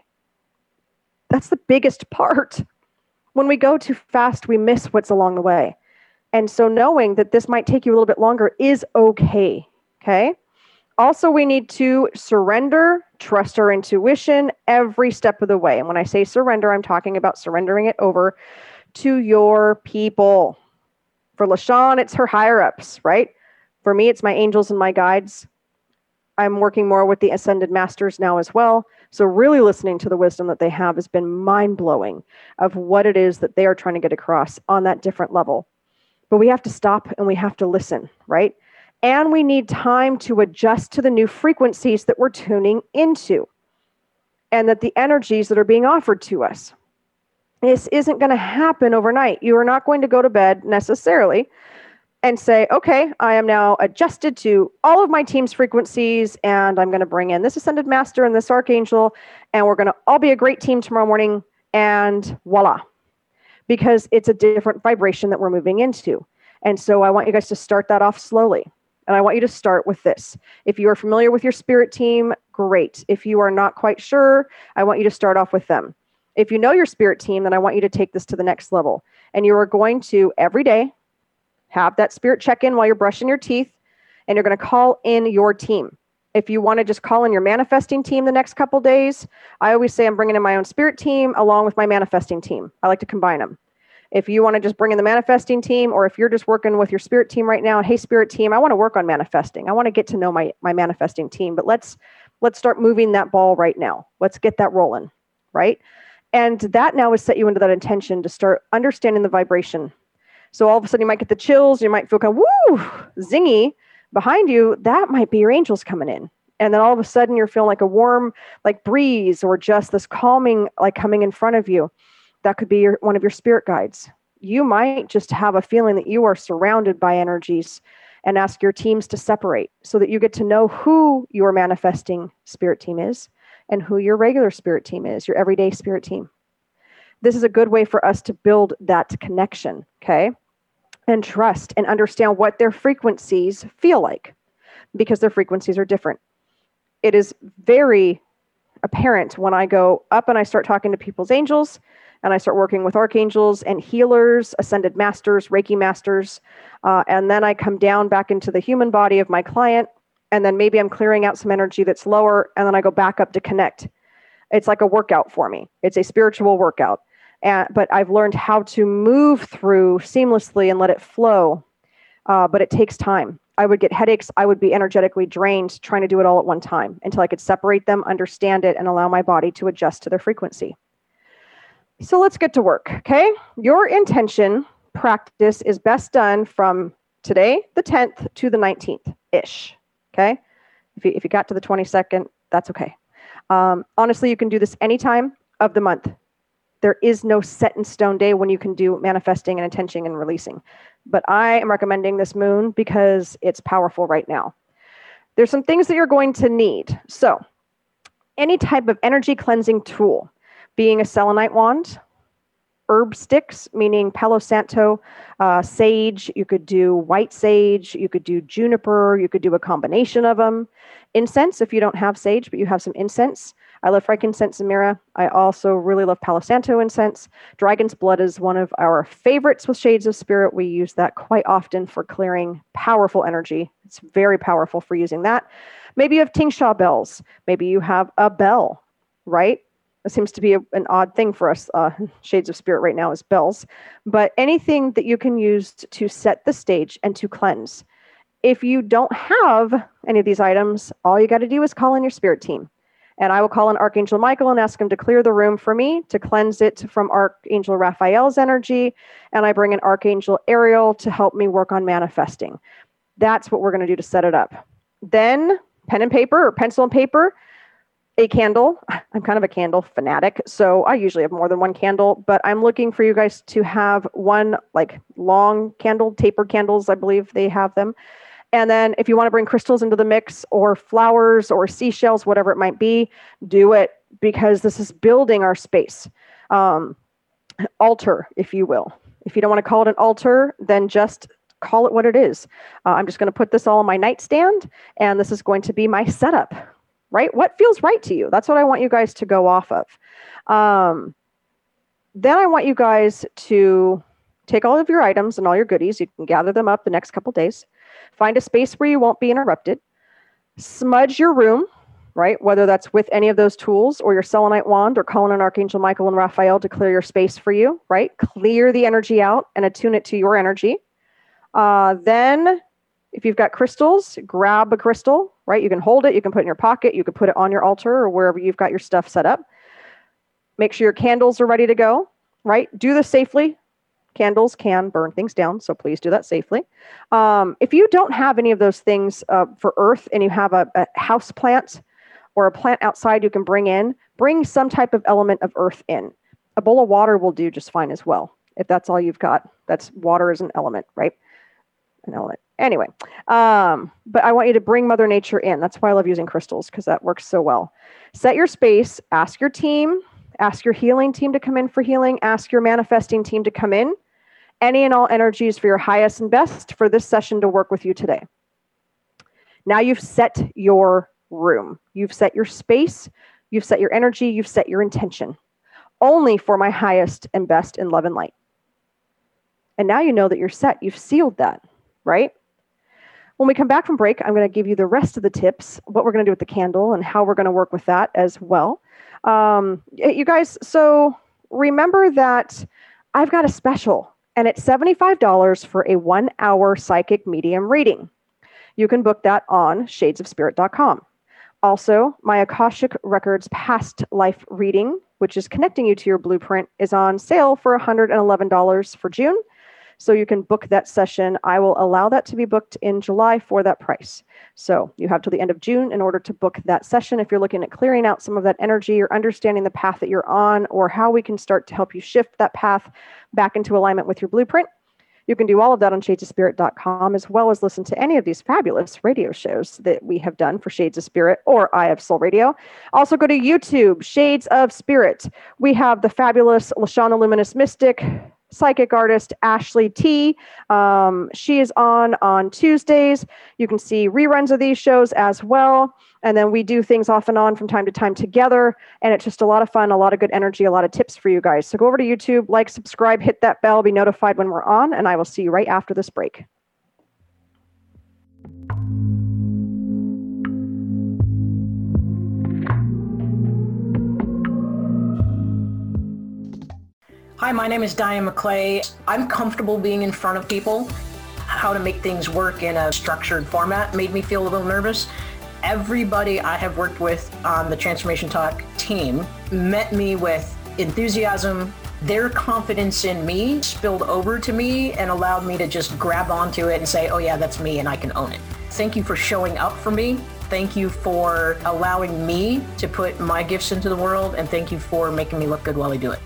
That's the biggest part. When we go too fast, we miss what's along the way. And so knowing that this might take you a little bit longer is okay. Okay. Also, we need to surrender, trust our intuition every step of the way. And when I say surrender, I'm talking about surrendering it over to your people. For LaShawn, it's her higher ups, right? For me, it's my angels and my guides. I'm working more with the ascended masters now as well. So really listening to the wisdom that they have has been mind-blowing of what it is that they are trying to get across on that different level. But we have to stop and we have to listen, right? And we need time to adjust to the new frequencies that we're tuning into and that the energies that are being offered to us. This isn't going to happen overnight. You are not going to go to bed necessarily and say, okay, I am now adjusted to all of my team's frequencies, and I'm going to bring in this ascended master and this archangel, and we're going to all be a great team tomorrow morning, and voila. Because it's a different vibration that we're moving into. And so I want you guys to start that off slowly. And I want you to start with this. If you are familiar with your spirit team, great. If you are not quite sure, I want you to start off with them. If you know your spirit team, then I want you to take this to the next level. And you are going to, every day, have that spirit check-in while you're brushing your teeth, and you're going to call in your team. If you want to just call in your manifesting team the next couple days, I always say I'm bringing in my own spirit team along with my manifesting team. I like to combine them. If you want to just bring in the manifesting team, or if you're just working with your spirit team right now, and hey, spirit team, I want to work on manifesting. I want to get to know my manifesting team, but let's start moving that ball right now. Let's get that rolling, right? And that now has set you into that intention to start understanding the vibration. So all of a sudden you might get the chills, you might feel kind of woo, zingy behind you. That might be your angels coming in. And then all of a sudden you're feeling like a warm, like breeze, or just this calming, like coming in front of you. That could be one of your spirit guides. You might just have a feeling that you are surrounded by energies, and ask your teams to separate so that you get to know who your manifesting spirit team is and who your regular spirit team is, your everyday spirit team. This is a good way for us to build that connection, okay? And trust and understand what their frequencies feel like, because their frequencies are different. It is very apparent when I go up and I start talking to people's angels, and I start working with archangels and healers, ascended masters, Reiki masters, and then I come down back into the human body of my client, and then maybe I'm clearing out some energy that's lower, and then I go back up to connect. It's like a workout for me. It's a spiritual workout. But I've learned how to move through seamlessly and let it flow, but it takes time. I would get headaches. I would be energetically drained trying to do it all at one time until I could separate them, understand it, and allow my body to adjust to their frequency. So let's get to work, okay? Your intention practice is best done from today, the 10th, to the 19th-ish, okay? If you got to the 22nd, that's okay. Honestly, you can do this any time of the month. There is no set in stone day when you can do manifesting and intention and releasing. But I am recommending this moon because it's powerful right now. There's some things that you're going to need. So any type of energy cleansing tool, being a selenite wand, herb sticks, meaning Palo Santo, sage, you could do white sage, you could do juniper, you could do a combination of them. Incense, if you don't have sage, but you have some incense. I love frankincense and myrrh. I also really love Palo Santo incense. Dragon's blood is one of our favorites with Shades of Spirit. We use that quite often for clearing powerful energy. It's very powerful for using that. Maybe you have tingsha bells. Maybe you have a bell, right? It seems to be an odd thing for us, Shades of Spirit right now is bells. But anything that you can use to set the stage and to cleanse. If you don't have any of these items, all you got to do is call in your spirit team. And I will call in Archangel Michael and ask him to clear the room for me, to cleanse it from Archangel Raphael's energy. And I bring in Archangel Ariel to help me work on manifesting. That's what we're going to do to set it up. Then pen and paper or pencil and paper. a candle. I'm kind of a candle fanatic, so I usually have more than one candle, but I'm looking for you guys to have one like long candle, tapered candles, I believe they have them. And then if you want to bring crystals into the mix or flowers or seashells, whatever it might be, do it, because this is building our space. Altar, if you will. If you don't want to call it an altar, then just call it what it is. I'm just going to put this all on my nightstand, and this is going to be my setup, right? What feels right to you? That's what I want you guys to go off of. Then I want you guys to take all of your items and all your goodies. You can gather them up the next couple days. Find a space where you won't be interrupted. Smudge your room, right? Whether that's with any of those tools or your selenite wand or calling on Archangel Michael and Raphael to clear your space for you, right? Clear the energy out and attune it to your energy. Then if you've got crystals, grab a crystal, right? You can hold it, you can put it in your pocket, you can put it on your altar or wherever you've got your stuff set up. Make sure your candles are ready to go, right? Do this safely. Candles can burn things down, so please do that safely. If you don't have any of those things for earth and you have a house plant or a plant outside you can bring some type of element of earth in. A bowl of water will do just fine as well, if that's all you've got. That's water is an element, right? An element. Anyway, but I want you to bring Mother Nature in. That's why I love using crystals, because that works so well. Set your space, ask your team, ask your healing team to come in for healing, ask your manifesting team to come in. Any and all energies for your highest and best for this session to work with you today. Now you've set your room. You've set your space. You've set your energy. You've set your intention. Only for my highest and best in love and light. And now you know that you're set. You've sealed that, right? When we come back from break, I'm going to give you the rest of the tips, what we're going to do with the candle and how we're going to work with that as well. You guys, so remember that I've got a special. And it's $75 for a 1-hour psychic medium reading. You can book that on shadesofspirit.com. Also, my Akashic Records past life reading, which is connecting you to your blueprint, is on sale for $111 for June. So you can book that session. I will allow that to be booked in July for that price. So you have till the end of June in order to book that session. If you're looking at clearing out some of that energy or understanding the path that you're on or how we can start to help you shift that path back into alignment with your blueprint, you can do all of that on shadesofspirit.com, as well as listen to any of these fabulous radio shows that we have done for Shades of Spirit or Eye of Soul Radio. Also go to YouTube, Shades of Spirit. We have the fabulous LaShawn the Luminous Mystic, psychic artist Ashley T. She is on Tuesdays. You can see reruns of these shows as well. And then we do things off and on from time to time together. And it's just a lot of fun, a lot of good energy, a lot of tips for you guys. So go over to YouTube, like, subscribe, hit that bell, be notified when we're on. And I will see you right after this break. Hi, my name is Diane McClay. I'm comfortable being in front of people. How to make things work in a structured format made me feel a little nervous. Everybody I have worked with on the Transformation Talk team met me with enthusiasm. Their confidence in me spilled over to me and allowed me to just grab onto it and say, oh yeah, that's me and I can own it. Thank you for showing up for me. Thank you for allowing me to put my gifts into the world, and thank you for making me look good while I do it.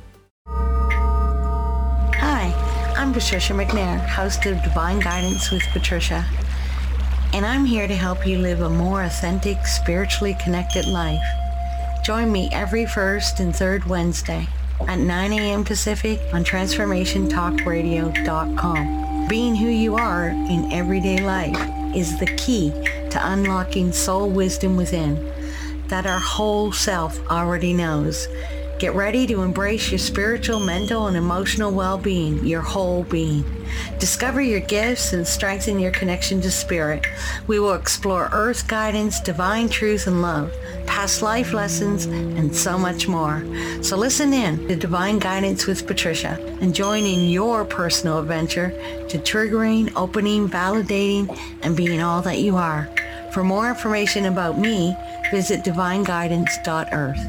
Hi, I'm Patricia McNair, host of Divine Guidance with Patricia, and I'm here to help you live a more authentic, spiritually connected life. Join me every first and third Wednesday at 9 a.m. Pacific on TransformationTalkRadio.com. Being who you are in everyday life is the key to unlocking soul wisdom within that our whole self already knows. Get ready to embrace your spiritual, mental, and emotional well-being, your whole being. Discover your gifts and strengthen your connection to spirit. We will explore earth guidance, divine truth and love, past life lessons, and so much more. So listen in to Divine Guidance with Patricia and join in your personal adventure to triggering, opening, validating, and being all that you are. For more information about me, visit divineguidance.earth.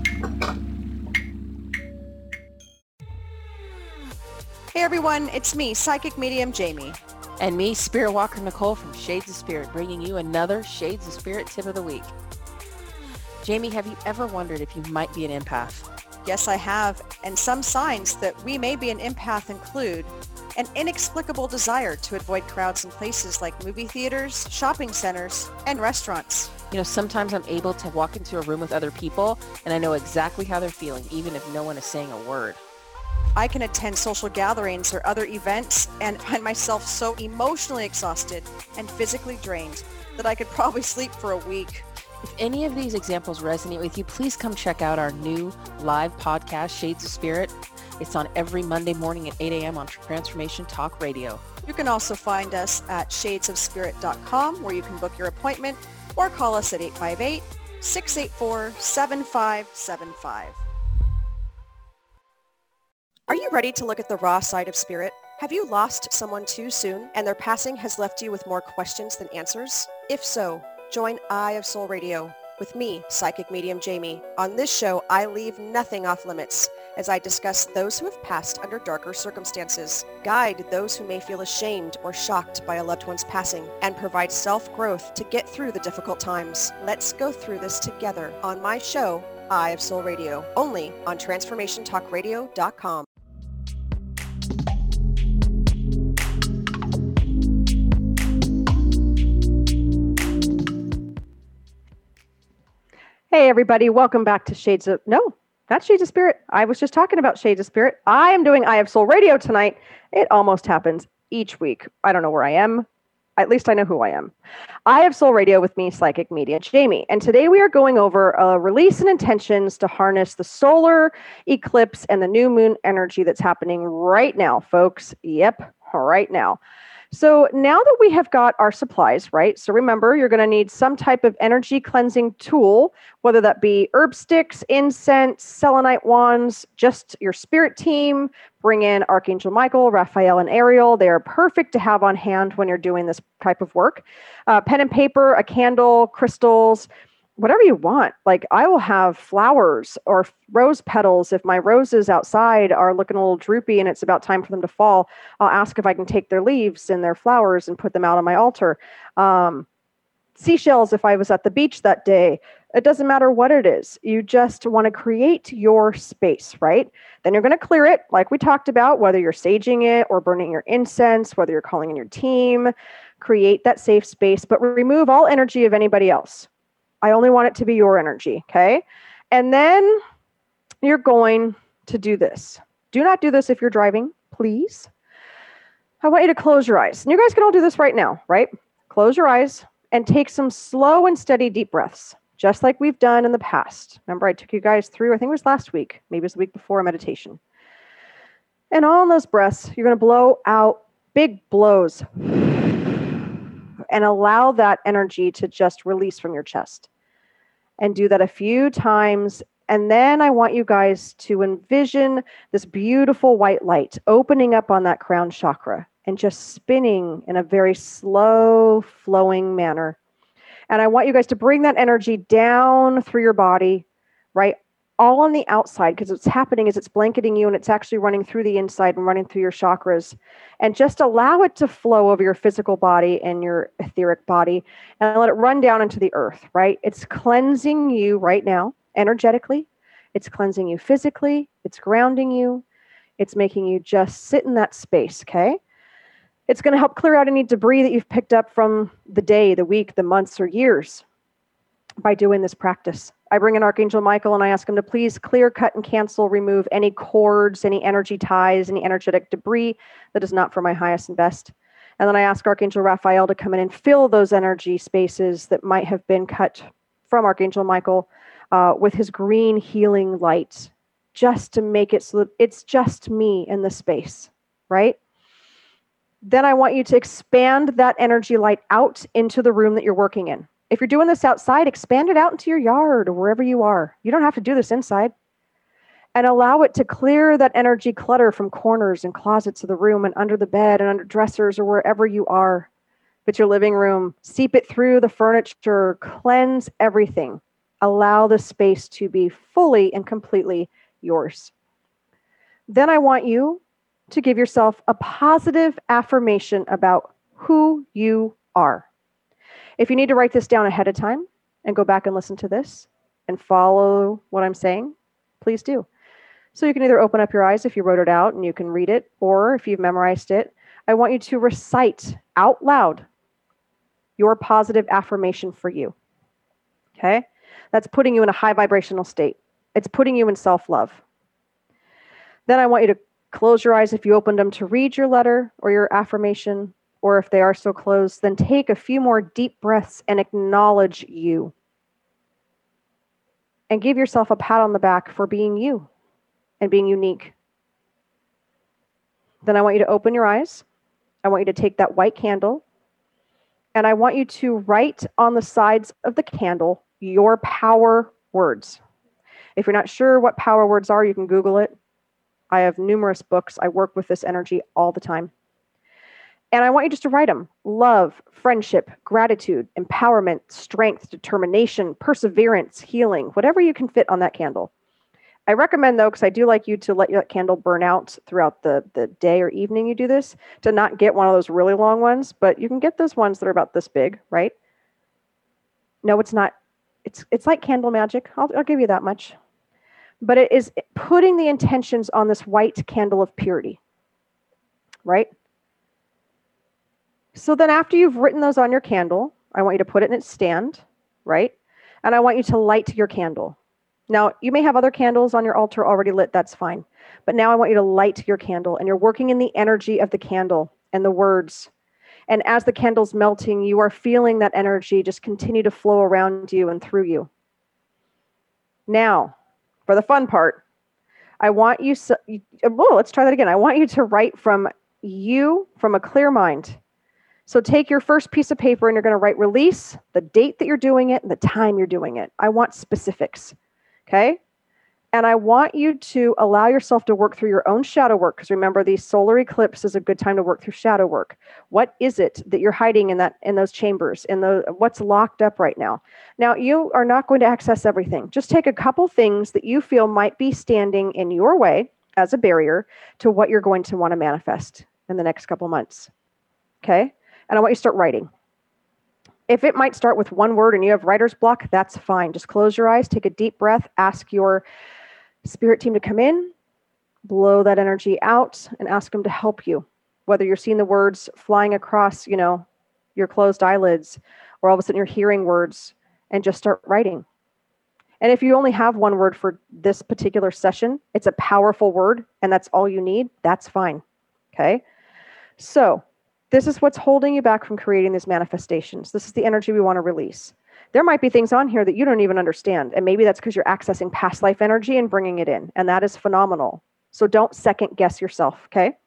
Hey everyone, it's me, Psychic Medium Jamie. And me, Spirit Walker Nicole from Shades of Spirit, bringing you another Shades of Spirit tip of the week. Jamie, have you ever wondered if you might be an empath? Yes, I have. And some signs that we may be an empath include an inexplicable desire to avoid crowds in places like movie theaters, shopping centers, and restaurants. You know, sometimes I'm able to walk into a room with other people and I know exactly how they're feeling, even if no one is saying a word. I can attend social gatherings or other events and find myself so emotionally exhausted and physically drained that I could probably sleep for a week. If any of these examples resonate with you, please come check out our new live podcast, Shades of Spirit. It's on every Monday morning at 8 a.m. on Transformation Talk Radio. You can also find us at shadesofspirit.com, where you can book your appointment or call us at 858-684-7575. Are you ready to look at the raw side of spirit? Have you lost someone too soon and their passing has left you with more questions than answers? If so, join Eye of Soul Radio with me, Psychic Medium Jamie. On this show, I leave nothing off limits as I discuss those who have passed under darker circumstances, guide those who may feel ashamed or shocked by a loved one's passing, and provide self-growth to get through the difficult times. Let's go through this together on my show, Eye of Soul Radio, only on TransformationTalkRadio.com. Hey, everybody. Welcome back to Shades of... No, not Shades of Spirit. I was just talking about Shades of Spirit. I am doing Eye of Soul Radio tonight. It almost happens each week. I don't know where I am. At least I know who I am. Eye of Soul Radio with me, Psychic Medium Jamie. And today we are going over release and intentions to harness the solar eclipse and the new moon energy that's happening right now, folks. Yep, right now. So now that we have got our supplies, right? So remember, you're going to need some type of energy cleansing tool, whether that be herb sticks, incense, selenite wands, just your spirit team. Bring in Archangel Michael, Raphael, and Ariel. They are perfect to have on hand when you're doing this type of work. Pen and paper, a candle, crystals, whatever you want. Like I will have flowers or rose petals. If my roses outside are looking a little droopy and it's about time for them to fall, I'll ask if I can take their leaves and their flowers and put them out on my altar. Seashells, if I was at the beach that day. It doesn't matter what it is. You just want to create your space, right? Then you're going to clear it like we talked about, whether you're saging it or burning your incense, whether you're calling in your team. Create that safe space, but remove all energy of anybody else. I only want it to be your energy, okay? And then you're going to do this. Do not do this if you're driving, please. I want you to close your eyes. And you guys can all do this right now, right? Close your eyes and take some slow and steady deep breaths, just like we've done in the past. Remember, I took you guys through, I think it was last week, maybe it was the week before, a meditation. And on those breaths, you're going to blow out big blows and allow that energy to just release from your chest. And do that a few times. And then I want you guys to envision this beautiful white light opening up on that crown chakra and just spinning in a very slow flowing manner. And I want you guys to bring that energy down through your body, right? All on the outside, because what's happening is it's blanketing you and it's actually running through the inside and running through your chakras. And just allow it to flow over your physical body and your etheric body and let it run down into the earth, right? It's cleansing you right now, energetically. It's cleansing you physically. It's grounding you. It's making you just sit in that space, okay? It's going to help clear out any debris that you've picked up from the day, the week, the months, or years by doing this practice. I bring in Archangel Michael and I ask him to please clear, cut, and cancel, remove any cords, any energy ties, any energetic debris that is not for my highest and best. And then I ask Archangel Raphael to come in and fill those energy spaces that might have been cut from Archangel Michael with his green healing light, just to make it so that it's just me in the space, right? Then I want you to expand that energy light out into the room that you're working in. If you're doing this outside, expand it out into your yard or wherever you are. You don't have to do this inside. And allow it to clear that energy clutter from corners and closets of the room and under the bed and under dressers or wherever you are. If it's your living room, seep it through the furniture, cleanse everything. Allow the space to be fully and completely yours. Then I want you to give yourself a positive affirmation about who you are. If you need to write this down ahead of time and go back and listen to this, and follow what I'm saying, please do. So you can either open up your eyes if you wrote it out and you can read it, or if you've memorized it, I want you to recite out loud your positive affirmation for you. Okay? That's putting you in a high vibrational state. It's putting you in self-love. Then I want you to close your eyes if you opened them to read your letter or your affirmation, or if they are still closed, then take a few more deep breaths and acknowledge you. And give yourself a pat on the back for being you and being unique. Then I want you to open your eyes. I want you to take that white candle, and I want you to write on the sides of the candle your power words. If you're not sure what power words are, you can Google it. I have numerous books. I work with this energy all the time. And I want you just to write them. Love, friendship, gratitude, empowerment, strength, determination, perseverance, healing, whatever you can fit on that candle. I recommend, though, because I do like you to let your candle burn out throughout the day or evening you do this, to not get one of those really long ones, but you can get those ones that are about this big, right? No, it's not. It's like candle magic. I'll give you that much. But it is putting the intentions on this white candle of purity, right? So then after you've written those on your candle, I want you to put it in its stand, right? And I want you to light your candle. Now, you may have other candles on your altar already lit, that's fine. But now I want you to light your candle, and you're working in the energy of the candle and the words. And as the candle's melting, you are feeling that energy just continue to flow around you and through you. Now, for the fun part, I want you, let's try that again. I want you to write from a clear mind. So take your first piece of paper and you're going to write release, the date that you're doing it, and the time you're doing it. I want specifics. Okay? And I want you to allow yourself to work through your own shadow work, because remember, the solar eclipse is a good time to work through shadow work. What is it that you're hiding in those chambers, what's locked up right now? Now, you are not going to access everything. Just take a couple things that you feel might be standing in your way as a barrier to what you're going to want to manifest in the next couple months. Okay? And I want you to start writing. If it might start with one word and you have writer's block, that's fine. Just close your eyes, take a deep breath, ask your spirit team to come in, blow that energy out, and ask them to help you. Whether you're seeing the words flying across, your closed eyelids, or all of a sudden you're hearing words, and just start writing. And if you only have one word for this particular session, it's a powerful word, and that's all you need, that's fine. Okay? So, this is what's holding you back from creating these manifestations. This is the energy we want to release. There might be things on here that you don't even understand. And maybe that's because you're accessing past life energy and bringing it in. And that is phenomenal. So don't second guess yourself, okay?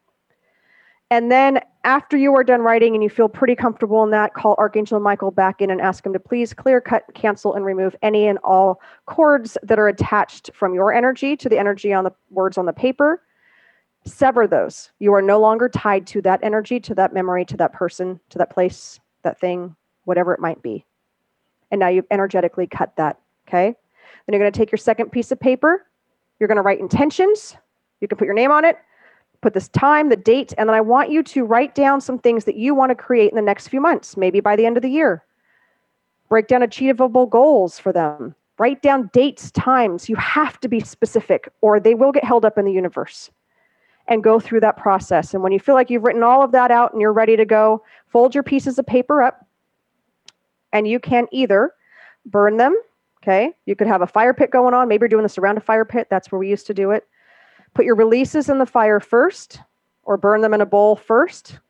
And then after you are done writing and you feel pretty comfortable in that, call Archangel Michael back in and ask him to please clear, cut, cancel, and remove any and all cords that are attached from your energy to the energy on the words on the paper. Sever those. You are no longer tied to that energy, to that memory, to that person, to that place, that thing, whatever it might be. And now you've energetically cut that, okay? Then you're going to take your second piece of paper. You're going to write intentions. You can put your name on it, put this time, the date, and then I want you to write down some things that you want to create in the next few months, maybe by the end of the year. Break down achievable goals for them. Write down dates, times. You have to be specific or they will get held up in the universe. And go through that process. And when you feel like you've written all of that out and you're ready to go, fold your pieces of paper up. And you can either burn them, okay? You could have a fire pit going on. Maybe you're doing this around a fire pit. That's where we used to do it. Put your releases in the fire first, or burn them in a bowl first,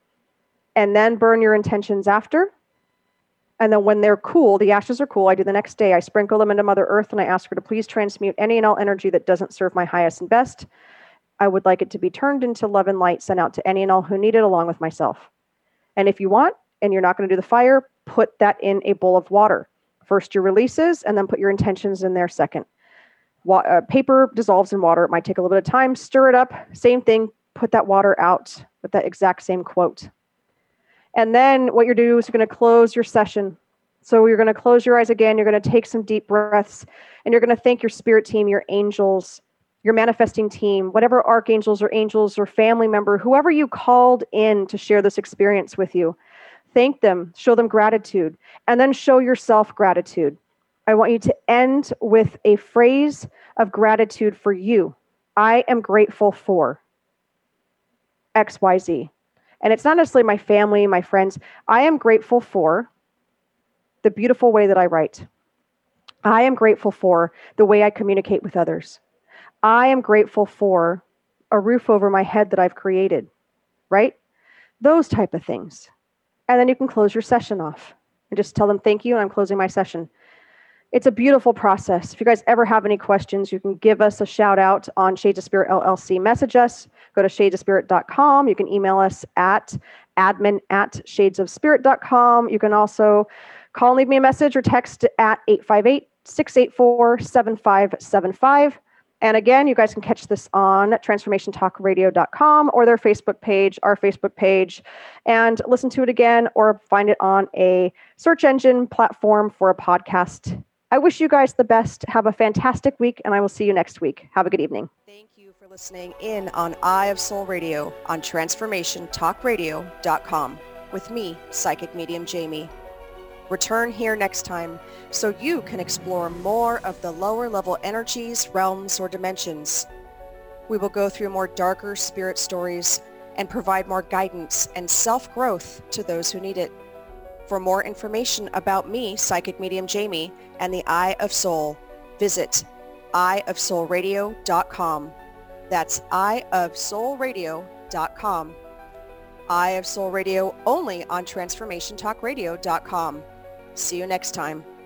and then burn your intentions after. And then when they're cool, the ashes are cool, I do the next day. I sprinkle them into Mother Earth and I ask her to please transmute any and all energy that doesn't serve my highest and best. I would like it to be turned into love and light sent out to any and all who need it along with myself. And if you want, and you're not going to do the fire, put that in a bowl of water. First your releases, and then put your intentions in there second. Paper dissolves in water. It might take a little bit of time. Stir it up. Same thing. Put that water out with that exact same quote. And then what you're doing is you're going to close your session. So you're going to close your eyes again. You're going to take some deep breaths, and you're going to thank your spirit team, your angels, your manifesting team, whatever archangels or angels or family member, whoever you called in to share this experience with you. Thank them, show them gratitude, and then show yourself gratitude. I want you to end with a phrase of gratitude for you. I am grateful for XYZ. And it's not necessarily my family, my friends. I am grateful for the beautiful way that I write. I am grateful for the way I communicate with others. I am grateful for a roof over my head that I've created, right? Those type of things. And then you can close your session off and just tell them thank you, and I'm closing my session. It's a beautiful process. If you guys ever have any questions, you can give us a shout out on Shades of Spirit LLC. Message us. Go to shadesofspirit.com. You can email us at admin@shadesofspirit.com. You can also call and leave me a message or text at 858-684-7575. And again, you guys can catch this on transformationtalkradio.com or their Facebook page, our Facebook page, and listen to it again or find it on a search engine platform for a podcast. I wish you guys the best. Have a fantastic week, and I will see you next week. Have a good evening. Thank you for listening in on Eye of Soul Radio on transformationtalkradio.com with me, Psychic Medium Jamie. Return here next time so you can explore more of the lower level energies, realms, or dimensions. We will go through more darker spirit stories and provide more guidance and self-growth to those who need it. For more information about me, Psychic Medium Jamie, and the Eye of Soul, visit eyeofsoulradio.com. That's eyeofsoulradio.com. Eye of Soul Radio only on transformationtalkradio.com. See you next time.